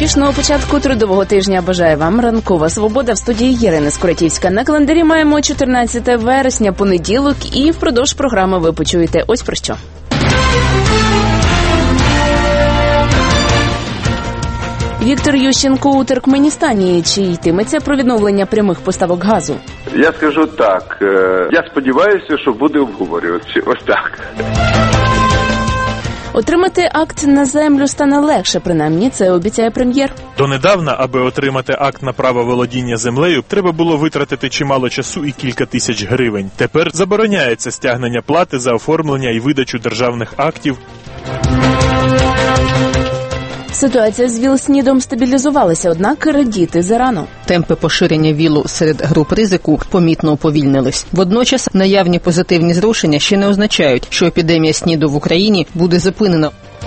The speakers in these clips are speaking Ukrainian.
Успішного початку трудового тижня бажає вам Ранкова Свобода в студії Ірина Скуратівська. На календарі маємо 14 вересня, понеділок, і впродовж програми ви почуєте ось про що. Віктор Ющенко у Туркменістані. Чи йтиметься про відновлення прямих поставок газу? Я скажу так. Я сподіваюся, що буде обговорюватися. Ось так. Отримати акт на землю стане легше, принаймні, це обіцяє прем'єр. Донедавна, аби отримати акт на право володіння землею, треба було витратити чимало часу і кілька тисяч гривень. Тепер забороняється стягнення плати за оформлення і видачу державних актів. Ситуація з ВІЛ-СНІДом стабілізувалася, однак радіти зарано. Темпи поширення ВІЛу серед груп ризику помітно уповільнились. Водночас наявні позитивні зрушення ще не означають, що епідемія СНІДу в Україні буде зупинена.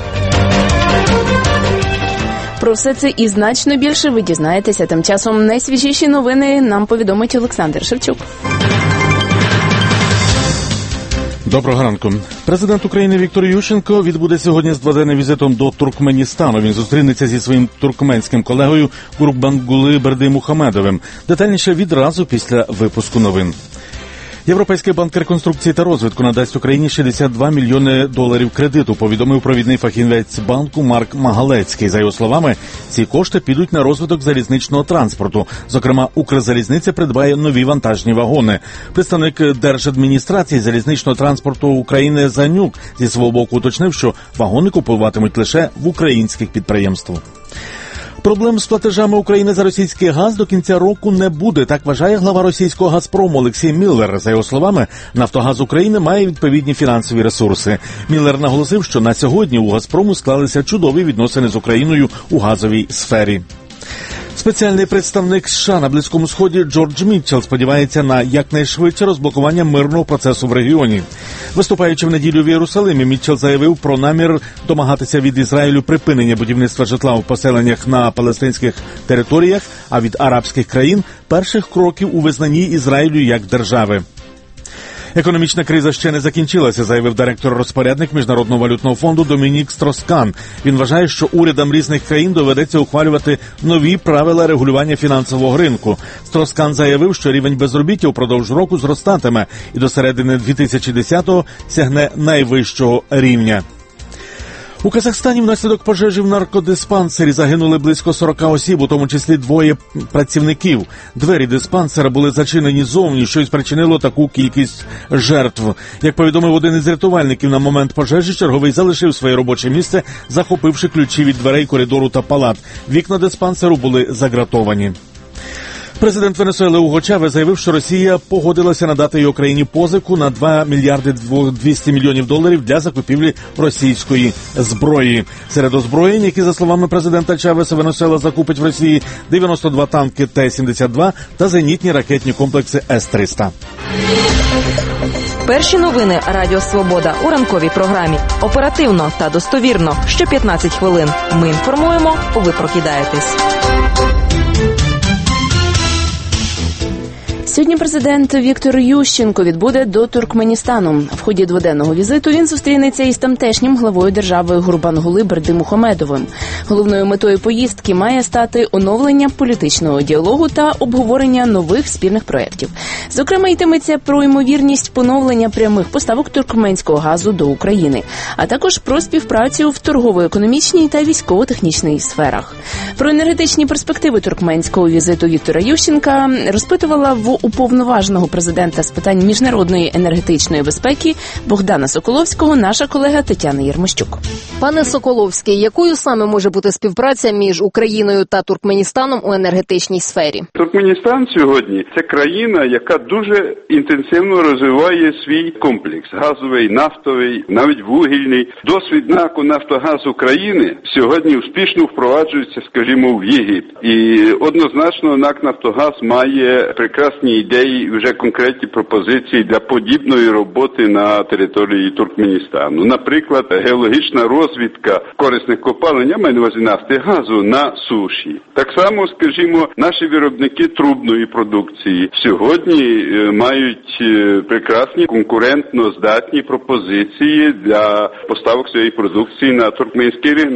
Про все це і значно більше ви дізнаєтеся. Тим часом найсвіжіші новини нам повідомить Олександр Шевчук. Доброго ранку. Президент України Віктор Ющенко відбуде сьогодні з дводенним візитом до Туркменістану. Він зустрінеться зі своїм туркменським колегою Гурбангули Бердимухамедовим. Детальніше відразу після випуску новин. Європейський банк реконструкції та розвитку надасть Україні $62 мільйони кредиту, повідомив провідний фахівець банку Марк Магалецький. За його словами, ці кошти підуть на розвиток залізничного транспорту. Зокрема, Укрзалізниця придбає нові вантажні вагони. Представник Держадміністрації залізничного транспорту України Занюк зі свого боку уточнив, що вагони купуватимуть лише в українських підприємств. Проблем з платежами України за російський газ до кінця року не буде, так вважає глава російського «Газпрому» Олексій Міллер. За його словами, «Нафтогаз України» має відповідні фінансові ресурси. Міллер наголосив, що на сьогодні у «Газпрому» склалися чудові відносини з Україною у газовій сфері. Спеціальний представник США на Близькому Сході Джордж Мітчелл сподівається на якнайшвидше розблокування мирного процесу в регіоні. Виступаючи в неділю в Єрусалимі, Мітчелл заявив про намір домагатися від Ізраїлю припинення будівництва житла в поселеннях на палестинських територіях, а від арабських країн – перших кроків у визнанні Ізраїлю як держави. Економічна криза ще не закінчилася, заявив директор-розпорядник Міжнародного валютного фонду Домінік Строскан. Він вважає, що урядам різних країн доведеться ухвалювати нові правила регулювання фінансового ринку. Строскан заявив, що рівень безробіття упродовж року зростатиме і до середини 2010-го сягне найвищого рівня. У Казахстані внаслідок пожежі в наркодиспансері загинули близько 40 осіб, у тому числі 2 працівників. Двері диспансера були зачинені зовні, що й спричинило таку кількість жертв. Як повідомив один із рятувальників, на момент пожежі черговий залишив своє робоче місце, захопивши ключі від дверей коридору та палат. Вікна диспансеру були загратовані. Президент Венесуели Уго Чавес заявив, що Росія погодилася надати їй Україні позику на $2 мільярди 200 мільйонів для закупівлі російської зброї. Серед озброєнь, які, за словами президента Чавеса, Венесуела закупить в Росії 92 танки Т-72 та зенітні ракетні комплекси С-300. Перші новини Радіо Свобода у ранковій програмі. Оперативно та достовірно. Що 15 хвилин. Ми інформуємо, ви прокидаєтесь. Сьогодні президент Віктор Ющенко відбуде до Туркменістану. В ході дводенного візиту він зустрінеться із тамтешнім главою держави Гурбангули Бердимухамедовим. Головною метою поїздки має стати оновлення політичного діалогу та обговорення нових спільних проєктів. Зокрема, йтиметься про ймовірність поновлення прямих поставок туркменського газу до України, а також про співпрацю в торгово-економічній та військово-технічній сферах. Про енергетичні перспективи туркменського візиту Віктора Ющенка розпитувала в уповноваженого президента з питань міжнародної енергетичної безпеки Богдана Соколовського наша колега Тетяна Єрмощук. Пане Соколовський, якою саме може бути співпраця між Україною та Туркменістаном у енергетичній сфері? Туркменістан сьогодні – це країна, яка дуже інтенсивно розвиває свій комплекс – газовий, нафтовий, навіть вугільний. Досвід НАК «Нафтогаз України» сьогодні успішно впроваджується, скажімо, в Єгипет. І однозначно НАК «Нафтогаз» має прекрасні ідеї, вже конкретні пропозиції для подібної роботи на території Туркменістану. Наприклад, геологічна розвідка корисних копалин, я маю на увазі нафти, газу на суші. Так само, скажімо, наші виробники трубної продукції сьогодні мають прекрасні конкурентно здатні пропозиції для поставок своєї продукції на туркменський ринок.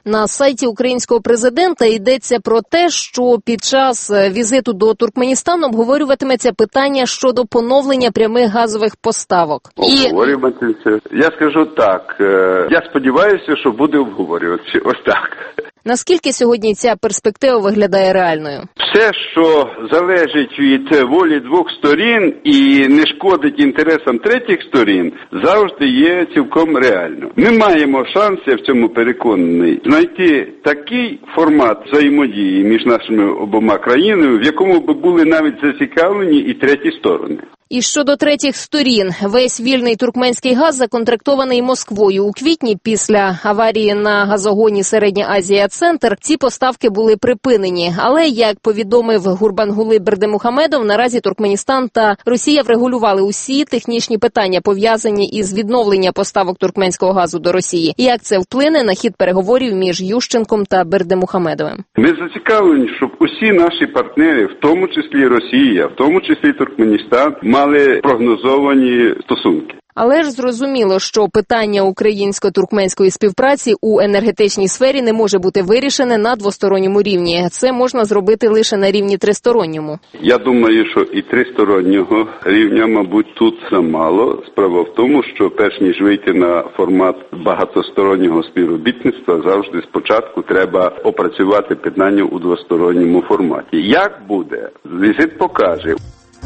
На сайті українського президента йдеться про те, що під час візиту до Туркменістану обговорюватиметься питання щодо поновлення прямих газових поставок. Обговорюватиметься? Я скажу так, я сподіваюся, що буде обговорюватися. Ось так. Наскільки сьогодні ця перспектива виглядає реальною? Все, що залежить від волі двох сторін і не шкодить інтересам третіх сторін, завжди є цілком реально. Ми маємо шанс, я в цьому переконаний, знайти такий формат взаємодії між нашими обома країнами, в якому би були навіть зацікавлені і треті сторони. І щодо третіх сторін, весь вільний туркменський газ законтрактований Москвою. У квітні після аварії на газогоні Середня Азія-Центр ці поставки були припинені. Але, як повідомив Гурбангулы Бердимухамедов, наразі Туркменістан та Росія врегулювали усі технічні питання, пов'язані із відновленням поставок туркменського газу до Росії. Як це вплине на хід переговорів між Ющенком та Бердимухамедовим? Ми зацікавлені, щоб усі наші партнери, в тому числі Росія, в тому числі Туркменістан, мали прогнозовані стосунки. Але ж зрозуміло, що питання українсько-туркменської співпраці у енергетичній сфері не може бути вирішене на двосторонньому рівні. Це можна зробити лише на рівні тристоронньому. Я думаю, що і тристороннього рівня, мабуть, тут замало. Справа в тому, що перш ніж вийти на формат багатостороннього співробітництва, завжди спочатку треба опрацювати питання у двосторонньому форматі. Як буде? Візит покаже.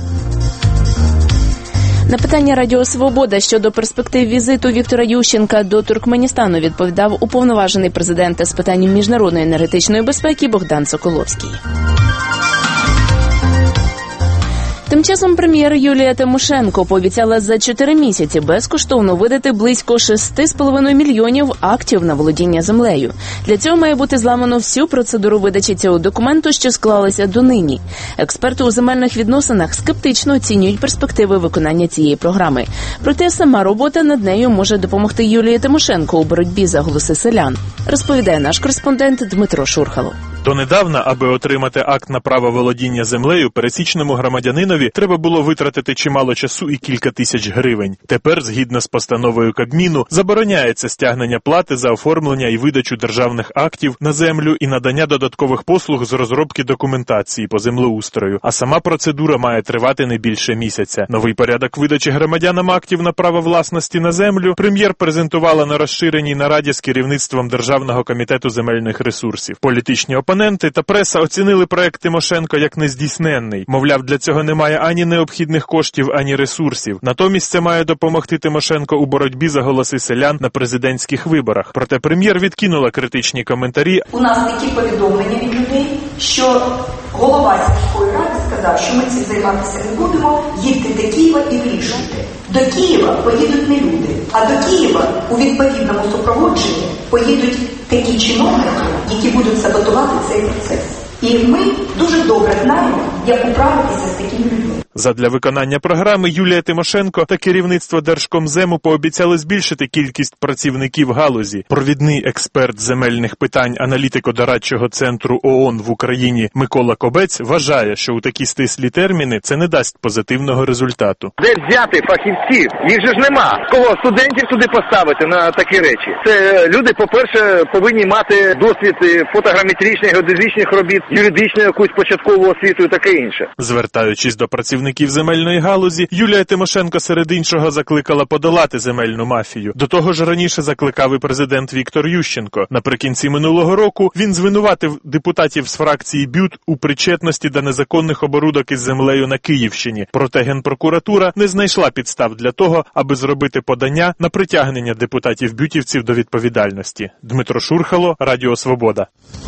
На питання Радіо Свобода щодо перспектив візиту Віктора Ющенка до Туркменістану відповідав уповноважений президента з питань міжнародної енергетичної безпеки Богдан Соколовський. Тим часом прем'єр Юлія Тимошенко пообіцяла за 4 місяці безкоштовно видати близько 6,5 мільйонів актів на володіння землею. Для цього має бути зламано всю процедуру видачі цього документу, що склалася донині. Експерти у земельних відносинах скептично оцінюють перспективи виконання цієї програми. Проте сама робота над нею може допомогти Юлії Тимошенко у боротьбі за голоси селян, розповідає наш кореспондент Дмитро Шурхало. Донедавна, аби отримати акт на право володіння землею, пересічному громадянинові треба було витратити чимало часу і кілька тисяч гривень. Тепер, згідно з постановою Кабміну, забороняється стягнення плати за оформлення і видачу державних актів на землю і надання додаткових послуг з розробки документації по землеустрою. А сама процедура має тривати не більше місяця. Новий порядок видачі громадянам актів на право власності на землю прем'єр презентувала на розширеній нараді з керівництвом Державного комітету земельних ресурсів. Політичні опоненти та преса оцінили проект Тимошенко як нездійсненний. Мовляв, для цього немає ані необхідних коштів, ані ресурсів. Натомість це має допомогти Тимошенко у боротьбі за голоси селян на президентських виборах. Проте прем'єр відкинула критичні коментарі. У нас такі повідомлення від людей, що голова сільської ради сказав, що ми цим займатися не будемо, їдьте до Києва і вирішуйте. До Києва поїдуть не люди, а до Києва у відповідному супроводженні поїдуть такі чиновники, які будуть саботувати цей процес. І ми дуже добре знаємо, як управитися з такими людьми. Задля виконання програми Юлія Тимошенко та керівництво Держкомзему пообіцяли збільшити кількість працівників галузі. Провідний експерт земельних питань аналітико-дорадчого центру ООН в Україні Микола Кобець вважає, що у такі стислі терміни це не дасть позитивного результату. Де взяти фахівців? Їх же ж нема. Кого студентів туди поставити на такі речі? Це люди, по-перше, повинні мати досвід фотограметричних, геодезичних робіт, юридичну якусь початкову освіту і таке інше. Звертаючись до працівників земельної галузі, Юлія Тимошенко серед іншого закликала подолати земельну мафію. До того ж раніше закликав і президент Віктор Ющенко. Наприкінці минулого року він звинуватив депутатів з фракції БЮТ у причетності до незаконних оборудок із землею на Київщині. Проте Генпрокуратура не знайшла підстав для того, аби зробити подання на притягнення депутатів-бютівців до відповідальності. Дмитро Шурхало, Радіо Свобода.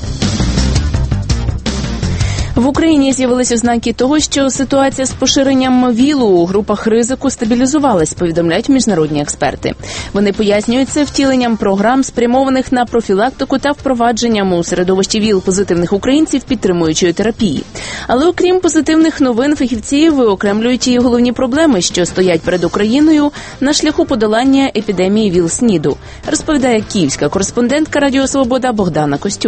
В Україні з'явилися ознаки того, що ситуація з поширенням ВІЛу у групах ризику стабілізувалась, повідомляють міжнародні експерти. Вони пояснюють це втіленням програм, спрямованих на профілактику та впровадженням у середовищі ВІЛ-позитивних українців підтримуючої терапії. Але окрім позитивних новин, фахівці виокремлюють і головні проблеми, що стоять перед Україною на шляху подолання епідемії ВІЛ-СНІДу, розповідає київська кореспондентка Радіо Свобода Богдана Костюк.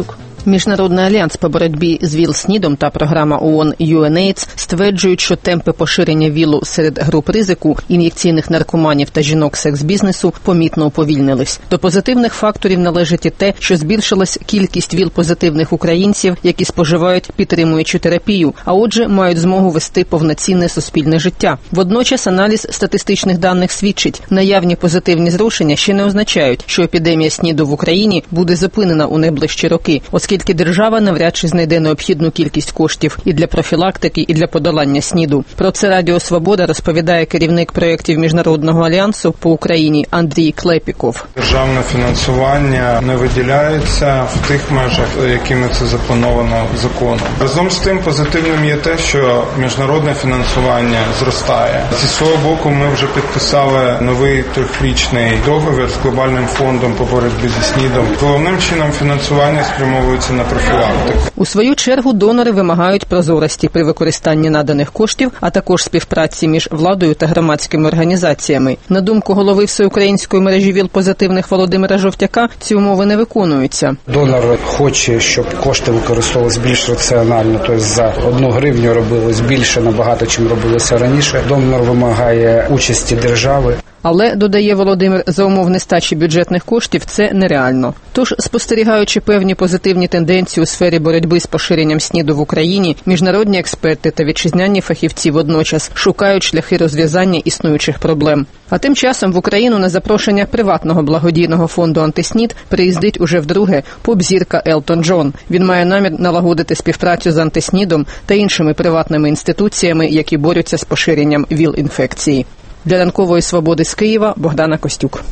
Міжнародний альянс по боротьбі з ВІЛ-СНІДом та програма ООН UNAIDS стверджують, що темпи поширення ВІЛу серед груп ризику, ін'єкційних наркоманів та жінок секс-бізнесу помітно уповільнились. До позитивних факторів належить і те, що збільшилась кількість ВІЛ-позитивних українців, які споживають підтримуючу терапію, а отже мають змогу вести повноцінне суспільне життя. Водночас аналіз статистичних даних свідчить, наявні позитивні зрушення ще не означають, що епідемія СНІДу в Україні буде зупинена у найближчі роки, оскільки держава навряд чи знайде необхідну кількість коштів і для профілактики, і для подолання СНІДу. Про це Радіо Свобода розповідає керівник проєктів Міжнародного альянсу по Україні Андрій Клепіков. Державне фінансування не виділяється в тих межах, якими це заплановано законом. Разом з тим позитивним є те, що міжнародне фінансування зростає. Зі свого боку ми вже підписали новий трьохрічний договір з глобальним фондом по боротьбі зі СНІДом. Головним чином фінансування спрямовується на профілактику. У свою чергу донори вимагають прозорості при використанні наданих коштів, а також співпраці між владою та громадськими організаціями. На думку голови Всеукраїнської мережі ВІЛ-позитивних Володимира Жовтяка, ці умови не виконуються. Донор хоче, щоб кошти використовувалися більш раціонально, тобто за 1 гривню робилось більше набагато, чим робилося раніше. Донор вимагає участі держави. Але, додає Володимир, за умов нестачі бюджетних коштів це нереально. Тож, спостерігаючи певні позитивні тенденції у сфері боротьби з поширенням СНІДу в Україні, міжнародні експерти та вітчизняні фахівці водночас шукають шляхи розв'язання існуючих проблем. А тим часом в Україну на запрошення приватного благодійного фонду «Антиснід» приїздить уже вдруге поп-зірка Елтон Джон. Він має намір налагодити співпрацю з «Антиснідом» та іншими приватними інституціями, які борються з поширенням ВІЛ-інфекції. Для Ранкової Свободи з Києва Богдана Костюк.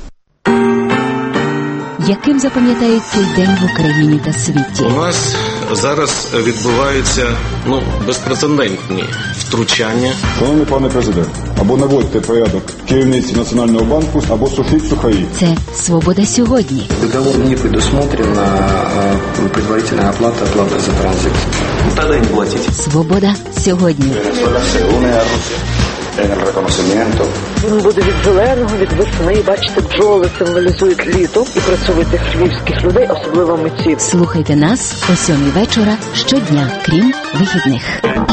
Яким запам'ятають цей день в Україні та світі? У нас зараз відбуваються безпрецедентні втручання. Шановний пане президент, або наводьте порядок керівниці Національного банку, або сушіть сухарі. Це «Свобода сьогодні». Договор не предусмотрена предварительная оплата за транзит. Тогда не платить. «Свобода сьогодні». Він буде від зеленого, від весни. Бачите, бджоли символізують літо і працьовитих львівських людей, особливо митців. Слухайте нас о 7:00 вечора щодня, крім вихідних.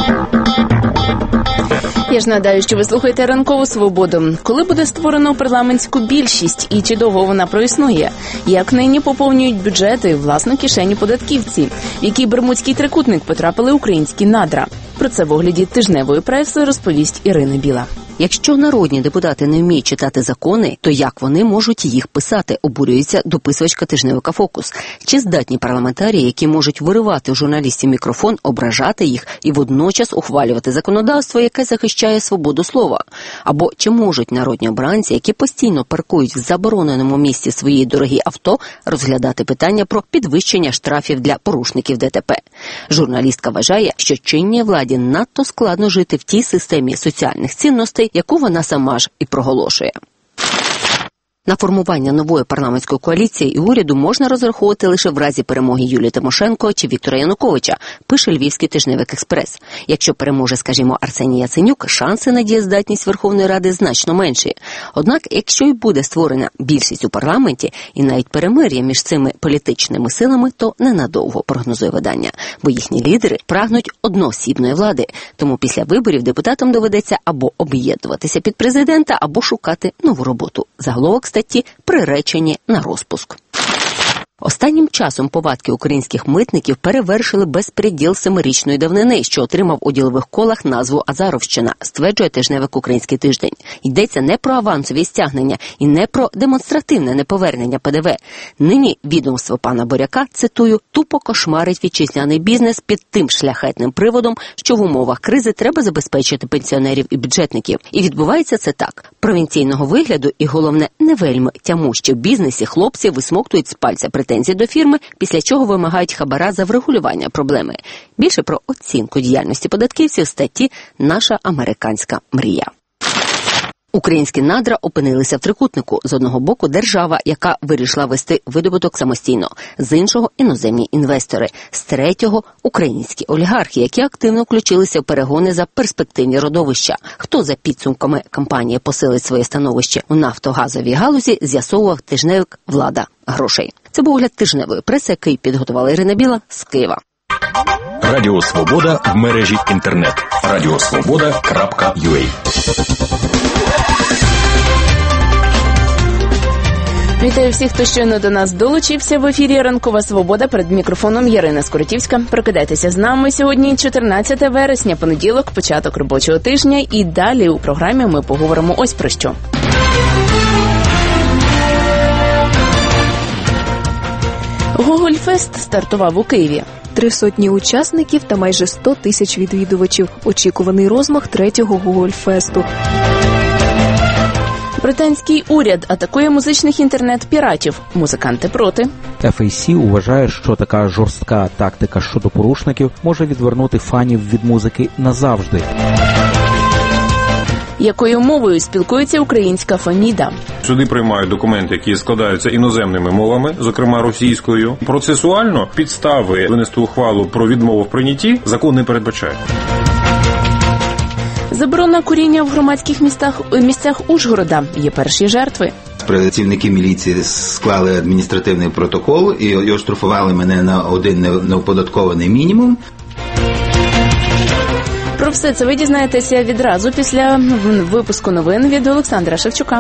Я ж нагадаю, що ви слухаєте «Ранкову свободу». Коли буде створено парламентську більшість і чи довго вона проіснує? Як нині поповнюють бюджети власну кишеню податківці? В який бермудський трикутник потрапили українські надра? Про це в огляді тижневої преси розповість Ірина Біла. Якщо народні депутати не вміють читати закони, то як вони можуть їх писати, обурюється дописувачка тижневика «Фокус». Чи здатні парламентарії, які можуть виривати у журналістів мікрофон, ображати їх і водночас ухвалювати законодавство, яке захищає свободу слова? Або чи можуть народні обранці, які постійно паркують в забороненому місці свої дорогі авто, розглядати питання про підвищення штрафів для порушників ДТП? Журналістка вважає, що чинній владі надто складно жити в тій системі соціальних цінностей, яку вона сама ж і проголошує. На формування нової парламентської коаліції і уряду можна розраховувати лише в разі перемоги Юлії Тимошенко чи Віктора Януковича, пише львівський тижневик «Експрес». Якщо переможе, скажімо, Арсеній Яценюк, шанси на дієздатність Верховної Ради значно менші. Однак, якщо й буде створена більшість у парламенті і навіть перемир'я між цими політичними силами, то ненадовго, прогнозує видання, бо їхні лідери прагнуть одноосібної влади. Тому після виборів депутатам доведеться або об'єднуватися під президента, або шукати нову роботу. Заголовок статті приречені на розпуск. Останнім часом повадки українських митників перевершили безпреділ 7-річної давнини, що отримав у ділових колах назву «Азаровщина», стверджує тижневик «Український тиждень». Йдеться не про авансові стягнення і не про демонстративне неповернення ПДВ. Нині відомство пана Боряка, цитую, «тупо кошмарить вітчизняний бізнес під тим шляхетним приводом, що в умовах кризи треба забезпечити пенсіонерів і бюджетників». І відбувається це так. Провінційного вигляду і, головне, не вельми тямущі в бізнесі хлопці висмоктують з пальця претензії до фірми, після чого вимагають хабара за врегулювання проблеми. Більше про оцінку діяльності податківців в статті «Наша американська мрія». Українські надра опинилися в трикутнику. З одного боку держава, яка вирішила вести видобуток самостійно, з іншого – іноземні інвестори, з третього – українські олігархи, які активно включилися в перегони за перспективні родовища. Хто за підсумками кампанії посилить своє становище у нафтогазовій галузі, з'ясовував тижневик «Влада грошей». Це був огляд тижневої преси, який підготувала Ірина Біла з Києва. Радіо Свобода в мережі інтернет. radiosvoboda.ua. Вітаю всіх, хто щойно до нас долучився. В ефірі «Ранкова Свобода», перед мікрофоном Ярина Скоротівська. Прокидайтеся з нами. Сьогодні 14 вересня, понеділок, початок робочого тижня. І далі у програмі ми поговоримо ось про що. Гогольфест стартував у Києві. 300 учасників та майже 100 тисяч відвідувачів. Очікуваний розмах третього Гогольфесту. Британський уряд атакує музичних інтернет-піратів. Музиканти проти. FAC вважає, що така жорстка тактика щодо порушників може відвернути фанів від музики назавжди. Якою мовою спілкується українська Феміда? Суди приймають документи, які складаються іноземними мовами, зокрема російською. Процесуально підстави винести ухвалу про відмову в прийнятті закон не передбачає. Заборона куріння в громадських місцях Ужгорода. Є перші жертви. Працівники міліції склали адміністративний протокол і оштрафували мене на один неоподаткований мінімум. Про все це ви дізнаєтеся відразу після випуску новин від Олександра Шевчука.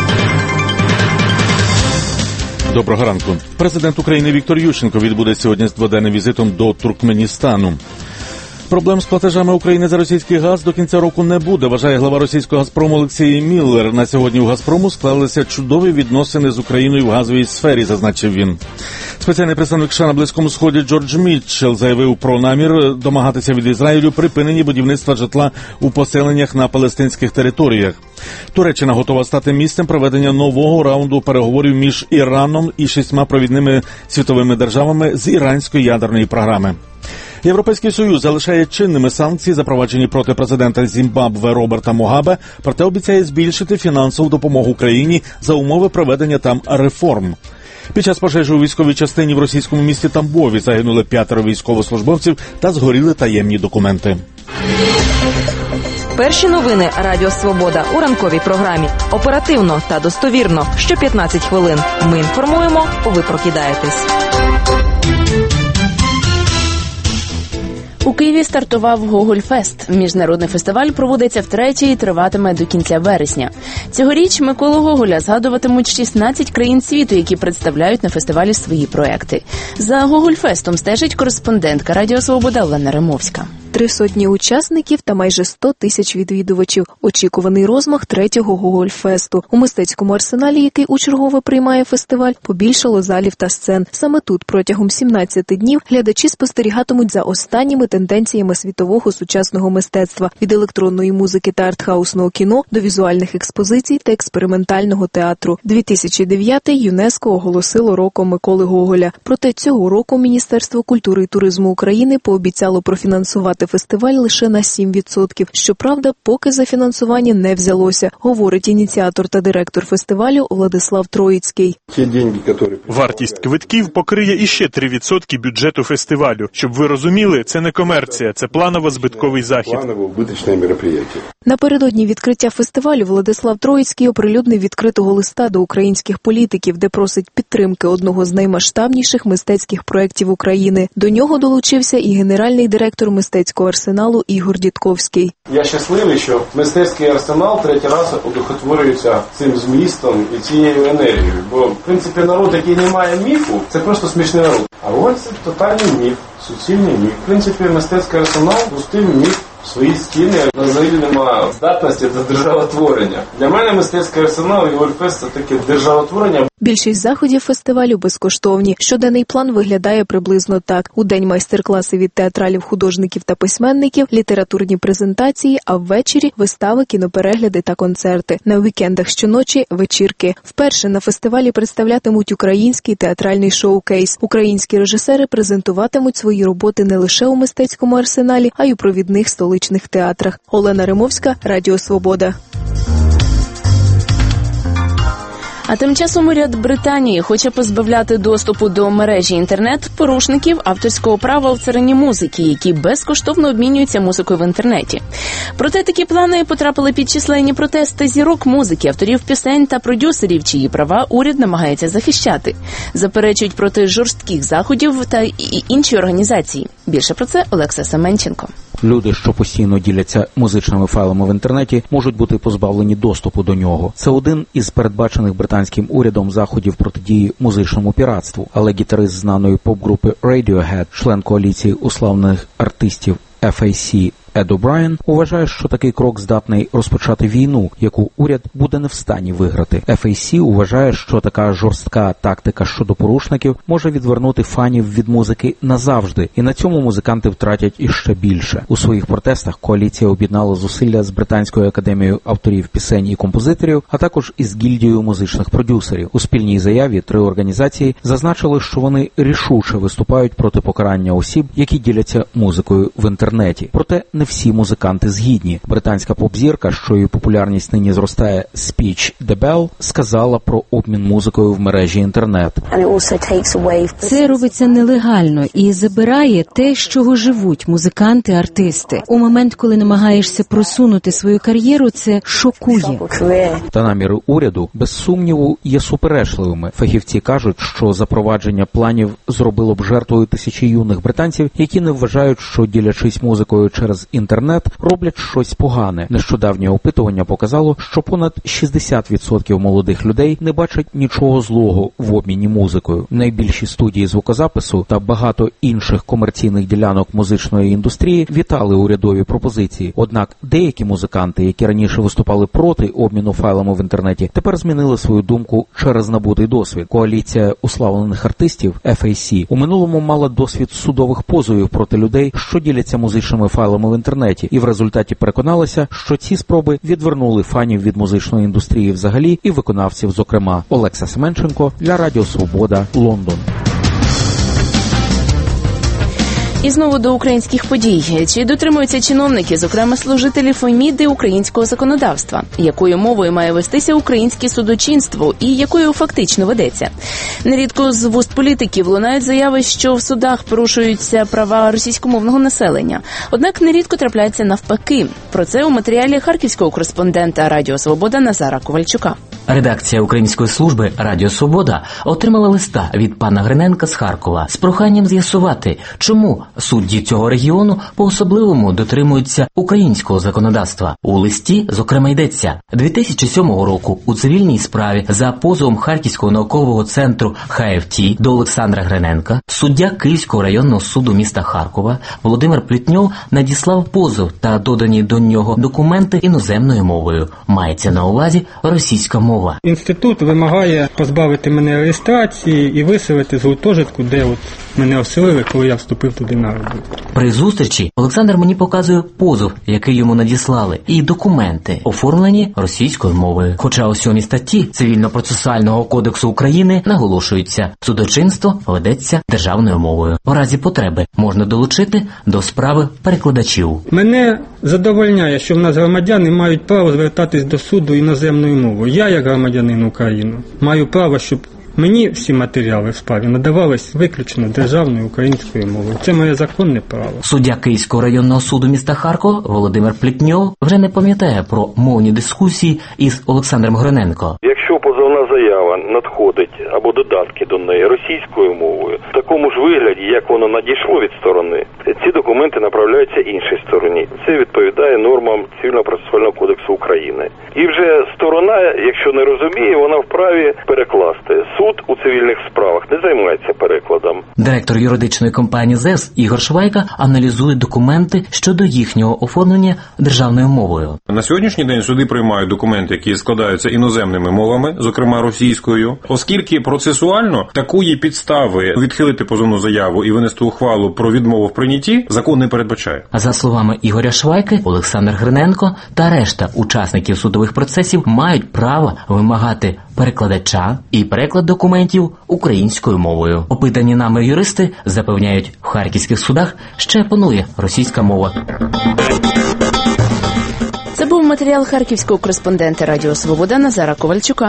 Доброго ранку. Президент України Віктор Ющенко відбуде сьогодні з дводенним візитом до Туркменістану. Проблем з платежами України за російський газ до кінця року не буде, вважає глава російського «Газпрому» Олексій Міллер. На сьогодні у «Газпрому» склалися чудові відносини з Україною в газовій сфері, зазначив він. Спеціальний представник США на Близькому Сході Джордж Мітчелл заявив про намір домагатися від Ізраїлю припинення будівництва житла у поселеннях на палестинських територіях. Туреччина готова стати місцем проведення нового раунду переговорів між Іраном і 6 провідними світовими державами з іранської ядерної програми. Європейський Союз залишає чинними санкції, запроваджені проти президента Зімбабве Роберта Мугабе, проте обіцяє збільшити фінансову допомогу Україні за умови проведення там реформ. Під час пожежі у військовій частині в російському місті Тамбові загинули 5 військовослужбовців та згоріли таємні документи. Перші новини Радіо Свобода у ранковій програмі. Оперативно та достовірно. Що 15 хвилин. Ми інформуємо, ви прокидаєтесь. У Києві стартував Гогольфест. Міжнародний фестиваль проводиться втретє і триватиме до кінця вересня. Цьогоріч Миколу Гоголя згадуватимуть 16 країн світу, які представляють на фестивалі свої проекти. За Гогольфестом стежить кореспондентка Радіо Свобода Олена Римовська. 300 учасників та майже 100 тисяч відвідувачів. Очікуваний розмах третього Гогольфесту. У мистецькому арсеналі, який учергове приймає фестиваль, побільшало залів та сцен. Саме тут протягом 17 днів глядачі спостерігатимуть за останніми тенденціями світового сучасного мистецтва – від електронної музики та артхаусного кіно до візуальних експозицій та експериментального театру. 2009 ЮНЕСКО оголосило роком Миколи Гоголя. Проте цього року Міністерство культури і туризму України пообіцяло профінансувати фестиваль лише на 7%. Щоправда, поки за фінансування не взялося, говорить ініціатор та директор фестивалю Владислав Троїцький. Вартість квитків покриє іще 3% бюджету фестивалю. Щоб ви розуміли, це не комерція, це планово-збитковий захід. Напередодні відкриття фестивалю Владислав Троїцький оприлюднив відкритого листа до українських політиків, де просить підтримки одного з наймасштабніших мистецьких проєктів України. До нього долучився і генеральний директор мистецького арсеналу Ігор Дідковський. Я щасливий, що мистецький арсенал третій раз одухотворюється цим змістом і цією енергією. Бо, в принципі, народ, який не має міфу, це просто смішний народ. А ось це тотальний міф, суцільний міф. В принципі, мистецький арсенал пустив міф в свої стіни. Взагалі немає здатності до державотворення. Для мене мистецький арсенал і Гогольфест – це таке державотворення. Більшість заходів фестивалю безкоштовні. Щоденний план виглядає приблизно так. У день майстер-класи від театралів, художників та письменників, літературні презентації, а ввечері – вистави, кіноперегляди та концерти. На вікендах щоночі – вечірки. Вперше на фестивалі представлятимуть український театральний шоу-кейс. Українські режисери презентуватимуть свої роботи не лише у мистецькому арсеналі, а й у провідних столичних театрах. Олена Римовська, Радіо Свобода. А тим часом уряд Британії хоче позбавляти доступу до мережі інтернет порушників авторського права в царині музики, які безкоштовно обмінюються музикою в інтернеті. Проте такі плани потрапили під численні протести зірок музики, авторів пісень та продюсерів, чиї права уряд намагається захищати. Заперечують проти жорстких заходів та і інші організації. Більше про це Олекса Семенченко. Люди, що постійно діляться музичними файлами в інтернеті, можуть бути позбавлені доступу до нього. Це один із передбачених британським урядом заходів протидії музичному піратству. Але гітарист знаної поп-групи Radiohead, член коаліції уславлених артистів FAC Ед О'Брайен, вважає, що такий крок здатний розпочати війну, яку уряд буде не в стані виграти. FAC вважає, що така жорстка тактика щодо порушників може відвернути фанів від музики назавжди, і на цьому музиканти втратять іще більше. У своїх протестах коаліція об'єднала зусилля з Британською академією авторів пісень і композиторів, а також із гільдією музичних продюсерів. У спільній заяві три організації зазначили, що вони рішуче виступають проти покарання осіб, які діляться музикою в інтернеті. Проте не всі музиканти згідні. Британська поп-зірка, що її популярність нині зростає, Speech the Bell, сказала про обмін музикою в мережі інтернет. Це робиться нелегально і забирає те, з чого живуть музиканти-артисти. У момент, коли намагаєшся просунути свою кар'єру, це шокує. Та наміри уряду, без сумніву, є суперечливими. Фахівці кажуть, що запровадження планів зробило б жертвою тисячі юних британців, які не вважають, що ділячись музикою через інтернет, роблять щось погане. Нещодавнє опитування показало, що понад 60% молодих людей не бачать нічого злого в обміні музикою. Найбільші студії звукозапису та багато інших комерційних ділянок музичної індустрії вітали урядові пропозиції. Однак деякі музиканти, які раніше виступали проти обміну файлами в інтернеті, тепер змінили свою думку через набутий досвід. Коаліція уславлених артистів FAC у минулому мала досвід судових позовів проти людей, що діляться музичними файлами в інтернеті, і в результаті переконалися, що ці спроби відвернули фанів від музичної індустрії взагалі і виконавців зокрема. Олекса Семенченко для Радіо Свобода, Лондон. І знову до українських подій. Чи дотримуються чиновники, зокрема служителі Феміди, українського законодавства? Якою мовою має вестися українське судочинство і якою фактично ведеться? Нерідко з вуст політиків лунають заяви, що в судах порушуються права російськомовного населення. Однак нерідко трапляється навпаки. Про це у матеріалі харківського кореспондента Радіо Свобода Назара Ковальчука. Редакція Української служби Радіо Свобода отримала листа від пана Гриненка з Харкова з проханням з'ясувати, чому судді цього регіону по-особливому дотримуються українського законодавства. У листі, зокрема, йдеться: 2007 року у цивільній справі за позовом Харківського наукового центру ХФТ до Олександра Гриненка суддя Київського районного суду міста Харкова Володимир Плітньов надіслав позов та додані до нього документи іноземною мовою. Мається на увазі російська мова. Інститут вимагає позбавити мене реєстрації і виселити з гуртожитку, де от мене оселили, коли я вступив туди на роботу. При зустрічі Олександр мені показує позов, який йому надіслали, і документи, оформлені російською мовою. Хоча у 7 статті Цивільно-процесуального кодексу України наголошується: судочинство ведеться державною мовою. У разі потреби можна долучити до справи перекладачів. Мене задовольняє, що в нас громадяни мають право звертатись до суду іноземною мовою. Я, як громадянин України, маю право, щоб мені всі матеріали в справі надавались виключно державною українською мовою. Це моє законне право. Суддя Київського районного суду міста Харкова Володимир Плітньов вже не пам'ятає про мовні дискусії із Олександром Гриненко. Якщо позовна заява надходить або додатки до неї російською мовою, в такому ж вигляді, як воно надійшло від сторони, ці документи направляються іншій стороні. Це відповідає нормам Цивільно-процесуального кодексу України. І вже сторона, якщо не розуміє, вона вправі перекласти. Суд у цивільних справах не займається перекладом. Директор юридичної компанії ЗЕС Ігор Швайка аналізує документи щодо їхнього оформлення державною мовою. На сьогоднішній день суди приймають документи, які складаються іноземними мовами, зокрема російською, оскільки процесуально такої підстави відхилити позовну заяву і винести ухвалу про відмову в прийнятті закон не передбачає. За словами Ігоря Швайки, Олександр Гриненко та решта учасників судових процесів мають право вимагати перекладача і переклад документів українською мовою. Опитані нами юристи запевняють, в харківських судах ще панує російська мова. Це був був матеріал харківського кореспондента Радіо Свобода Назара Ковальчука.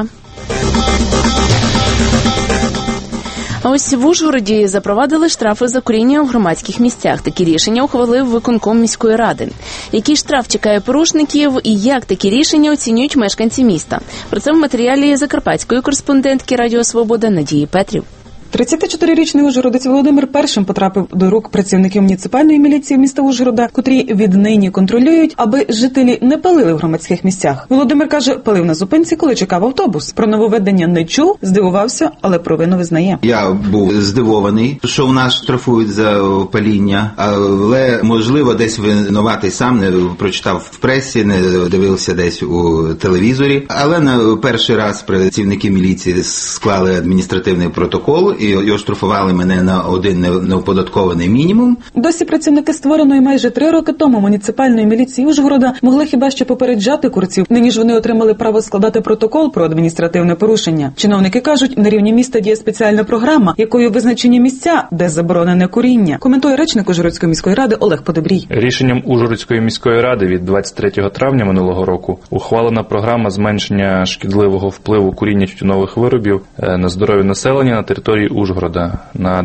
А ось в Ужгороді запровадили штрафи за куріння у громадських місцях. Такі рішення ухвалив виконком міської ради. Який штраф чекає порушників і як такі рішення оцінюють мешканці міста? Про це в матеріалі закарпатської кореспондентки Радіо Свобода Надії Петрів. 34-річний ужгородець Володимир першим потрапив до рук працівників муніципальної міліції міста Ужгорода, котрі віднині контролюють, аби жителі не палили в громадських місцях. Володимир каже, палив на зупинці, коли чекав автобус. Про нововведення не чув, здивувався, але провину визнає. Я був здивований, що в нас штрафують за паління, але, можливо, десь винуватий сам, не прочитав в пресі, не дивився десь у телевізорі. Але на перший раз працівники міліції склали адміністративний протокол і оштрафували мене на один неоподаткований мінімум. Досі працівники створеної майже 3 роки тому муніципальної міліції Ужгорода могли хіба що попереджати курців. Нині ж вони отримали право складати протокол про адміністративне порушення. Чиновники кажуть, на рівні міста діє спеціальна програма, якою визначені місця, де заборонене куріння. Коментує речник Ужгородської міської ради Олег Подобрій. Рішенням Ужгородської міської ради від 23 травня минулого року ухвалена програма зменшення шкідливого впливу куріння тютюнових виробів на здоров'я населення на території Ужгорода на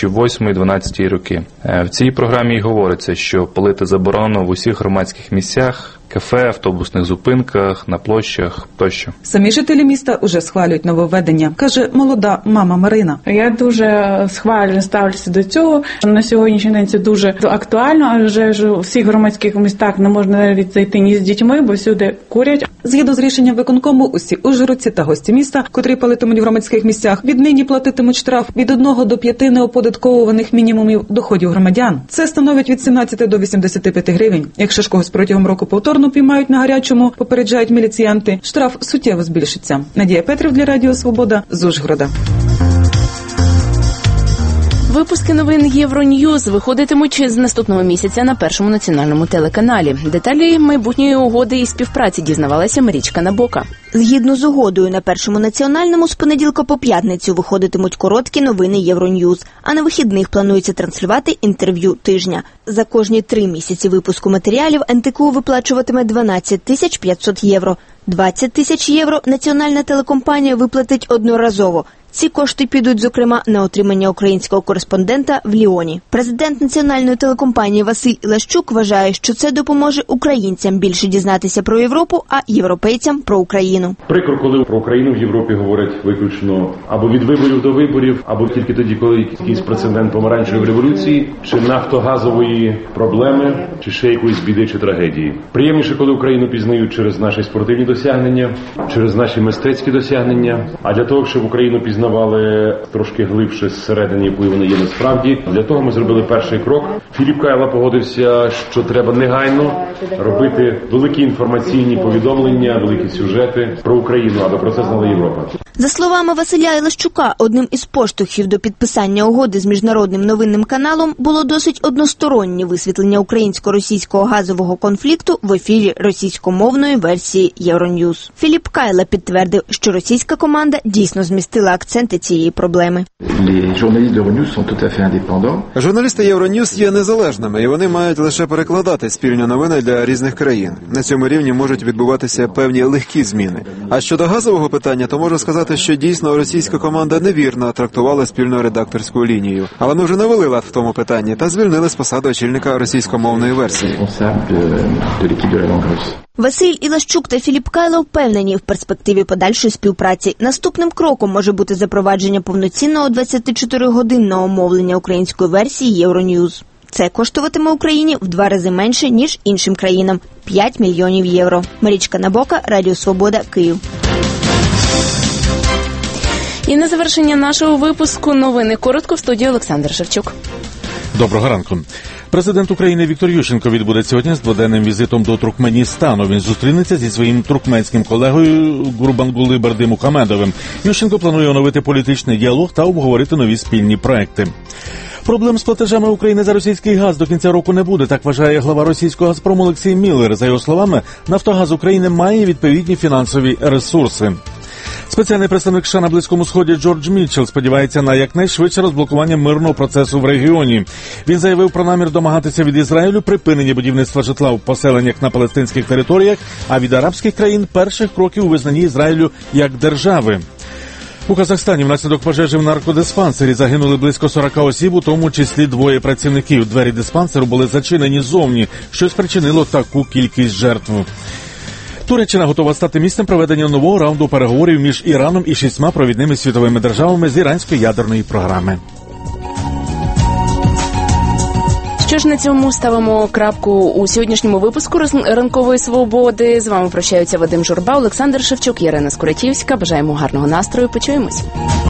2008-2012 роки. В цій програмі й говориться, що палити заборонено в усіх громадських місцях, кафе, автобусних зупинках, на площах тощо. Самі жителі міста уже схвалюють нововведення, каже молода мама Марина. Я дуже схвально ставлюся до цього. На сьогоднішній день це дуже актуально, адже в всіх громадських містах не можна навіть зайти ні з дітьми, бо всюди курять. Згідно з рішенням виконкому, усі ужгородці та гості міста, котрі палитимуть в громадських місцях, віднині платитимуть штраф від 1 до 5 неоподатковуваних мінімумів доходів громадян. Це становить від 17 до 85 гривень. Якщо ж когось протягом року повторно піймають на гарячому, попереджають міліціянти, штраф суттєво збільшиться. Надія Петрів для Радіо Свобода з Ужгорода. Випуски новин Євроньюз виходитимуть з наступного місяця на Першому національному телеканалі. Деталі майбутньої угоди і співпраці дізнавалася Марічка Набока. Згідно з угодою, на Першому національному з понеділка по п'ятницю виходитимуть короткі новини Євроньюз, а на вихідних планується транслювати інтерв'ю тижня. За кожні 3 місяці випуску матеріалів НТКУ виплачуватиме 12 500 євро. 20 тисяч євро національна телекомпанія виплатить одноразово. Ці кошти підуть, зокрема, на отримання українського кореспондента в Ліоні. Президент національної телекомпанії Василь Ілащук вважає, що це допоможе українцям більше дізнатися про Європу, а європейцям про Україну. Прикро, коли про Україну в Європі говорять виключно або від виборів до виборів, або тільки тоді, коли якийсь прецедент помаранчевої революції, чи нафтогазової проблеми, чи ще якоїсь біди чи трагедії. Приємніше, коли Україну пізнають через наші спортивні досягнення, через наші мистецькі досягнення, а для того, щоб Україну пізнавали трошки глибше зсередини, якою вона є насправді. Для того ми зробили перший крок. Філіп Кайла погодився, що треба негайно робити великі інформаційні повідомлення, великі сюжети про Україну, аби про це знала Європа. За словами Василя Ілащука, одним із поштовхів до підписання угоди з міжнародним новинним каналом було досить одностороннє висвітлення українсько-російського газового конфлікту в ефірі російськомовної версії Євроньюз. Філіп Кайла підтвердив, що російська команда дійсно змістила акценти цієї проблеми. Журналісти Євроньюз є незалежними, і вони мають лише перекладати спільні новини для різних країн. На цьому рівні можуть відбуватися певні легкі зміни. А щодо газового питання, то можу сказати, що дійсно російська команда невірно трактувала спільну редакторську лінію. Але ми вже навели лад в тому питанні та звільнили з посади очільника російськомовної версії. Василь Ілащук та Філіп Кайло впевнені в перспективі подальшої співпраці. Наступним кроком може бути запровадження повноцінного 24-годинного мовлення української версії Євроньюз. Це коштуватиме Україні в 2 рази менше, ніж іншим країнам – 5 мільйонів євро. Марічка Набока, Радіо Свобода, Київ. І на завершення нашого випуску новини коротко в студії Олександр Шевчук. Доброго ранку. Президент України Віктор Ющенко відбуде сьогодні з 2-денним візитом до Туркменістану. Він зустрінеться зі своїм туркменським колегою Гурбангули Бердимухамедовим. Ющенко планує оновити політичний діалог та обговорити нові спільні проекти. Проблем з платежами України за російський газ до кінця року не буде, так вважає глава російського «Газпрому» Олексій Міллер. За його словами, «Нафтогаз України» має відповідні фінансові ресурси. Спеціальний представник США на Близькому Сході Джордж Мітчелл сподівається на якнайшвидше розблокування мирного процесу в регіоні. Він заявив про намір домагатися від Ізраїлю припинення будівництва житла в поселеннях на палестинських територіях, а від арабських країн – перших кроків у визнанні Ізраїлю як держави. У Казахстані внаслідок пожежі в наркодиспансері загинули близько 40 осіб, у тому числі 2 працівників. Двері диспансеру були зачинені ззовні, що спричинило таку кількість жертв. Туреччина готова стати місцем проведення нового раунду переговорів між Іраном і 6 провідними світовими державами з іранської ядерної програми. Що ж, на цьому ставимо крапку у сьогоднішньому випуску «Ранкової свободи». З вами прощаються Вадим Журба, Олександр Шевчук, Ярина Скуратівська. Бажаємо гарного настрою. Почуємось.